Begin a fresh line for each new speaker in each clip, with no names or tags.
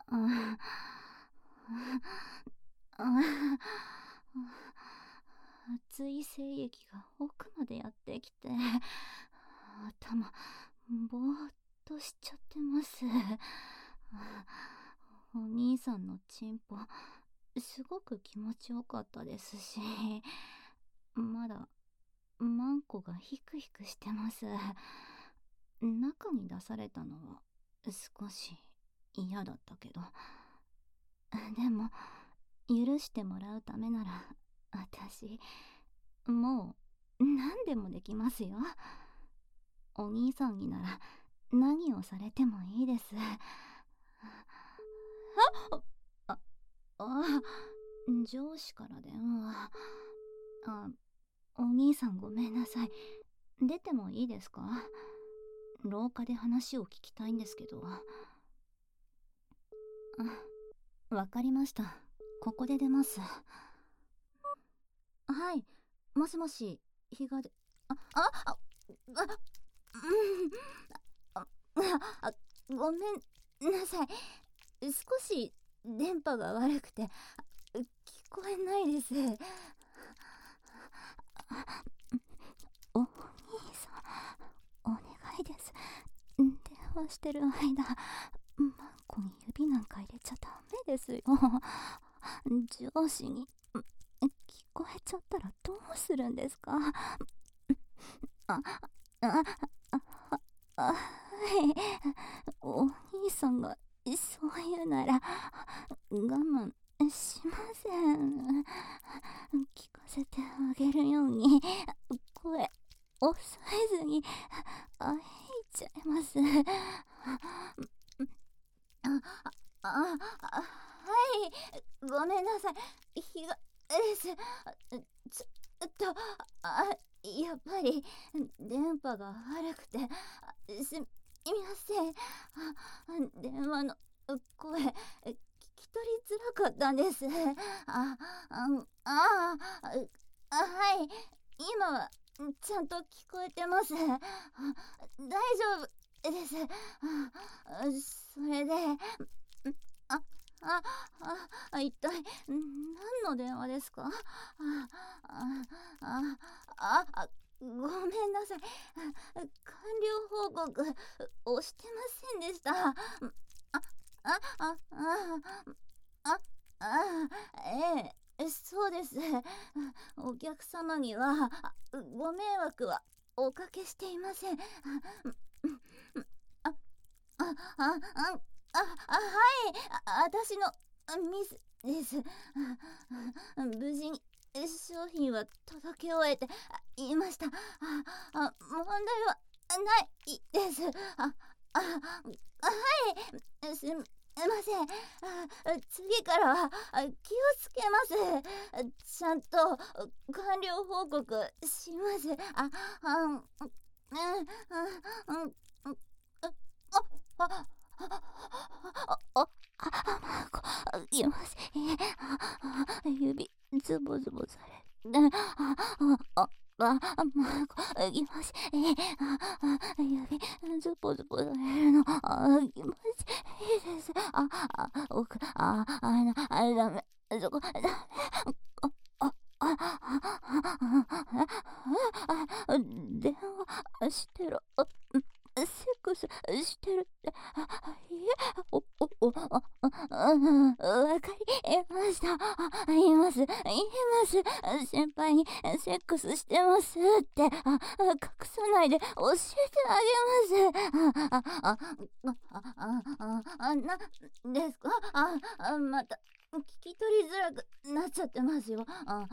あ熱い精液が奥までやってきて、頭ぼーっとしちゃってます。お兄さんのチンポすごく気持ちよかったですし、まだマンコがヒクヒクしてます。中に出されたのは少し嫌だったけど、でも許してもらうためなら私もう何でもできますよ。お兄さんになら何をされてもいいです。ああ上司から電話。お兄さんごめんなさい。出てもいいですか？廊下で話を聞きたいんですけど。わかりました。ここで出ます。はい、もしもし、日がで、あ、あ、あ、あ、あ、ごめんなさい。少し電波が悪くて、聞こえないです。お兄さん、お願いです。電話してる間、マンコに指なんか入れちゃダメですよ。上司に聞こえちゃったらどうするんですか？あ、あ、はい。お兄さんがそう言うなら我慢しません。聞かせてあげるように声抑えずにあいちゃいます。はい、ごめんなさい。日がですちょっとやっぱり電波が悪くてすみません。電話の声聞き取りづらかったんです。あはい今はちゃんと聞こえてます。大丈夫です。それでああ一体何の電話ですか？ごめんなさい。完了報告押してませんでした。ああああええ、そうです。お客様にはご迷惑はおかけしていません。ああああはい私のミスです。無事に商品は届け終えていました。問題はないです。はいすみません。次からは気をつけます。ちゃんと完了報告します。あ、います。指ズボズボされる。います。指ズボズボされるの。います。いいです。奥、ダメ。そこ、ダメ。電話してろ。セックスしてるって。いえ、わかりました。言います。先輩にセックスしてますって、隠さないで教えてあげます。なんですか？また聞き取りづらくなっちゃってますよ。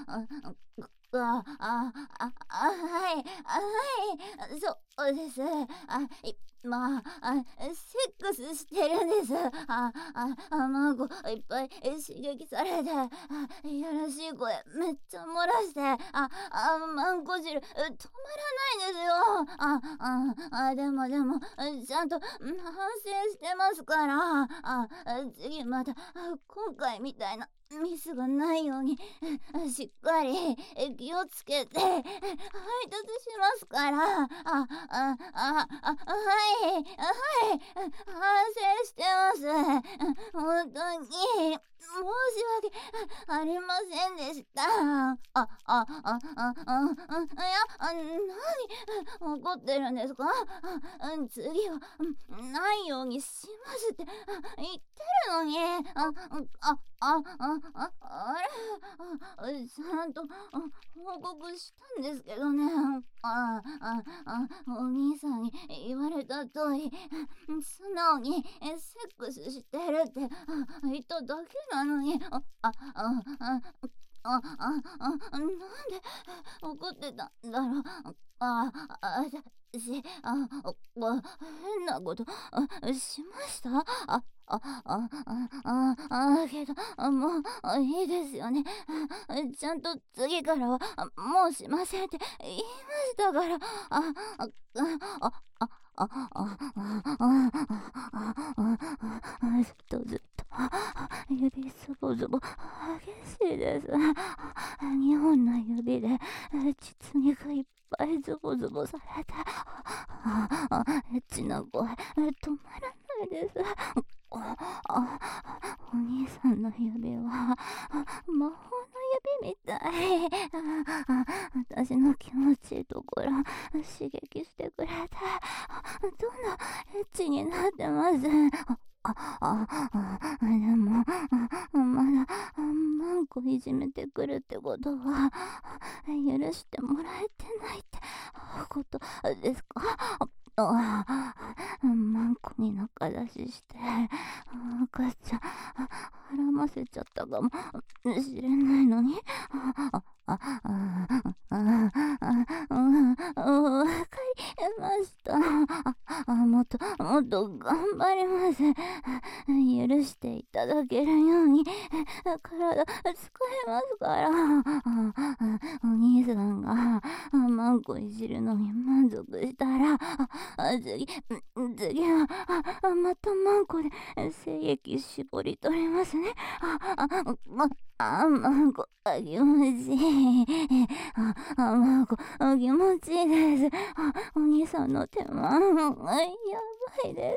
はい、そうです。セックスしてるんです。マンコいっぱい刺激されて、いやらしい声めっちゃ漏らして、マンコ汁止まらないんですよ。でも、ちゃんと反省してますから、次また、今回みたいなミスがないように、しっかり気をつけて配達しますから。はい、反省してます。本ありませんでした。いや、何怒ってるんですか？次はないようにしますって言ってるのに。あれ、ちゃんと報告したんですけどね。お兄さんに言われた通り、素直にセックスしてるって言っただけなのに。なんで怒ってたんだろう。私、変なことしました？けど、もういいですよね。ちゃんと次からはもうしませんって言いましたから。ずっと指ズボズボ激しいです。2本の指で実肉いっぱいズボズボされて、エッチな声止まらないです。お兄さんの指は魔法の指みたい。私の気持ちいいところ刺激してくれて、どんどんエッチになってます。でもまだマンコいじめてくるってことは許してもらえてないってことですか？マンコに仲出しして赤ちゃん絡ませちゃったかもしれないのに。わかりました。もっと頑張ります。許していただけるように体使いますから。お兄さんがマンコいじるのに満足したら、次はまたマンコで精液絞り取りますね。マンコ気持ちいい。マンコ気持ちいいです。お兄さんの手間やばいです。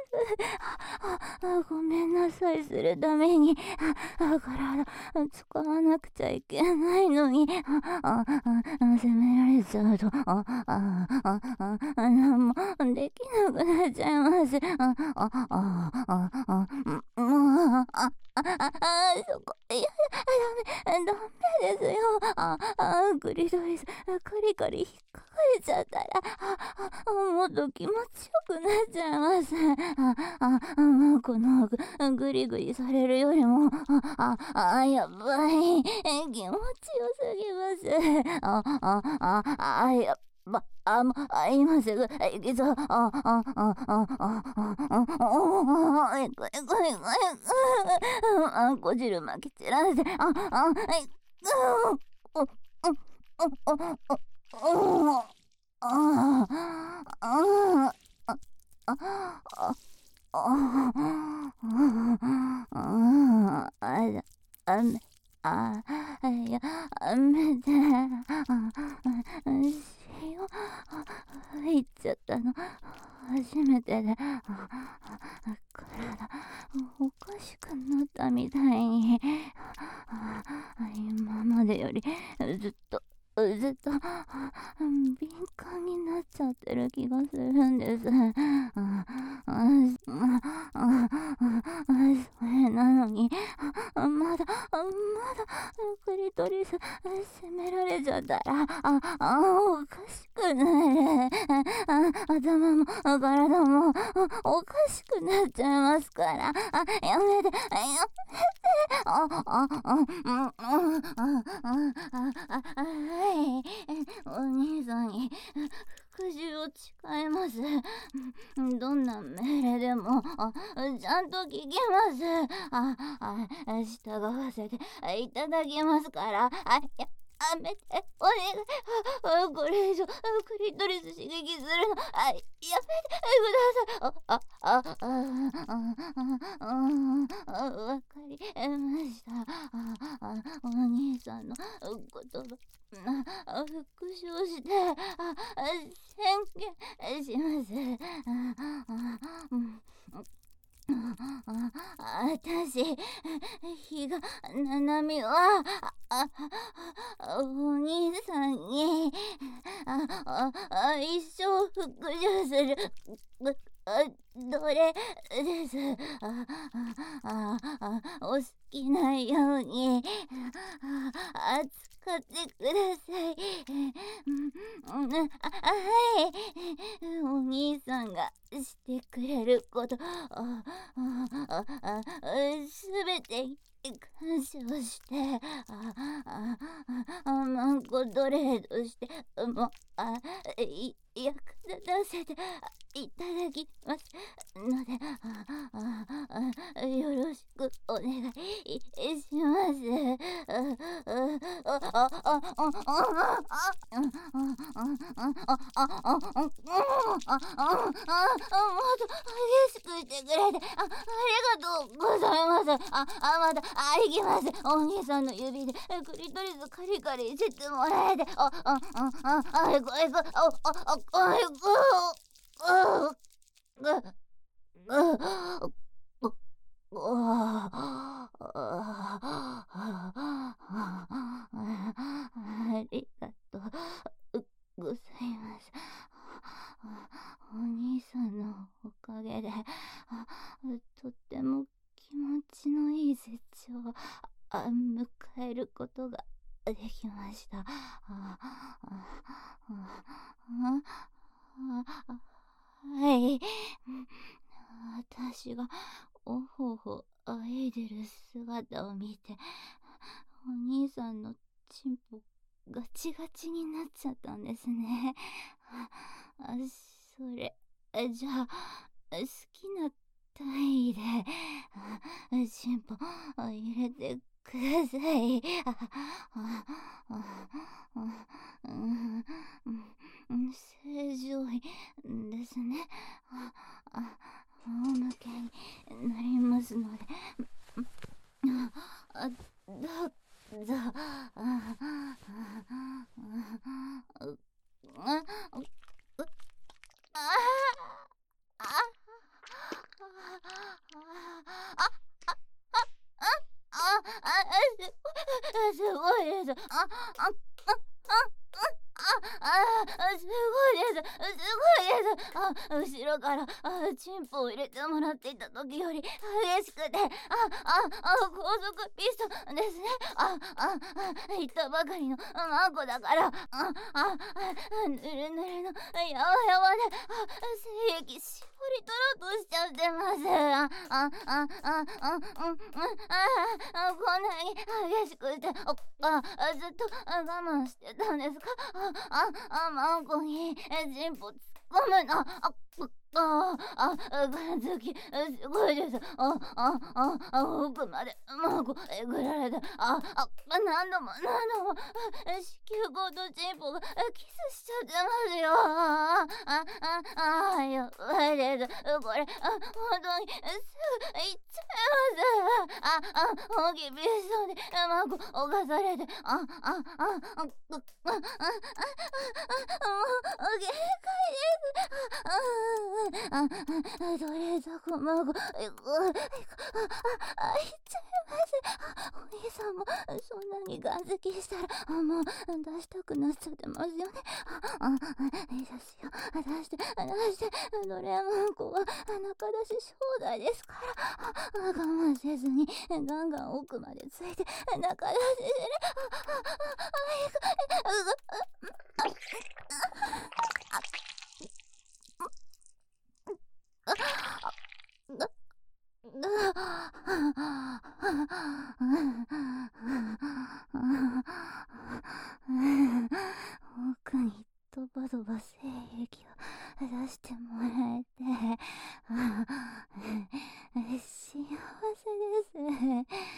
ごめんなさいするために体使わなくちゃいけないのに責められちゃうと何もできなくなっちゃいます。そこ、いや、ダメですよ。クリトリス、カリカリ引っかかれちゃったら、もっと気持ちよくなっちゃいます。このグリグリされるよりも、やばい。気持ちよすぎます。今すぐ行きそう。こ汁まき散らして、いや、めて、塩入っちゃったの初めてで、体おかしくなったみたいに、今までよりずっと敏感になっちゃってる気がするんです。それなのにまだクリトリス責められちゃったらおかしくなる。頭も体もおかしくなっちゃいますから。やめて。お兄さんに復讐を誓います。どんな命令でもちゃんと聞きます。従わせていただきますから。やめて、お願い。これ以上クリトリス刺激するのやめてください。わかりました。お兄さんの言葉復唱して宣言します。 私、日が、ななみは、お兄さんに、一生復讐する、奴隷です。お好きなように、扱ってください。はい。お兄さんがしてくれること、すべて感謝をして、マンコ奴隷として、もう、役立たせていただきますので、よろしくお願いします。激しくしてくれて、ありがとうございます。また、行きます。お兄さんの指で、クリトリスカリカリしてもらえて、行く、行く、ありがとうございます。お兄さんのおかげで、とっても気持ちのいい絶頂を迎えることができました。はい。私がおほほあえでる姿を見て、お兄さんのチンポガチガチになっちゃったんですね。それ、じゃあ、好きな体位で、チンポ入れてください。正常位ですね。仰向けになりますので、どうぞ。すごいです。すごいです。すごいです。後ろからチンポを入れてもらっていた時より激しくて、高速ピストンですね。言ったばかりのマンコだから、ぬるぬるのやわやわで、精液絞り取ろうとしちゃってます。こんなに激しくて、ずっと我慢してたんですか？マンコにチンポ突っ込むの。感激すごいです。奥までマンコえぐられて、何度も子宮口とチンポがキスしちゃってますよ。やばいです。これ、本当にすぐ行っちゃいます。大きいビストンでマンコ犯されて、限界です。奴隷底孫、いっちゃいます。お兄さんもそんなに眼石したら、もう出したくなっちゃってますよね。いいですよ。出して。奴隷マンコは仲出し放題ですから、我慢せずにガンガン奥までついて仲出しする。奥にドバドバ精液を出してもらえて、幸せです。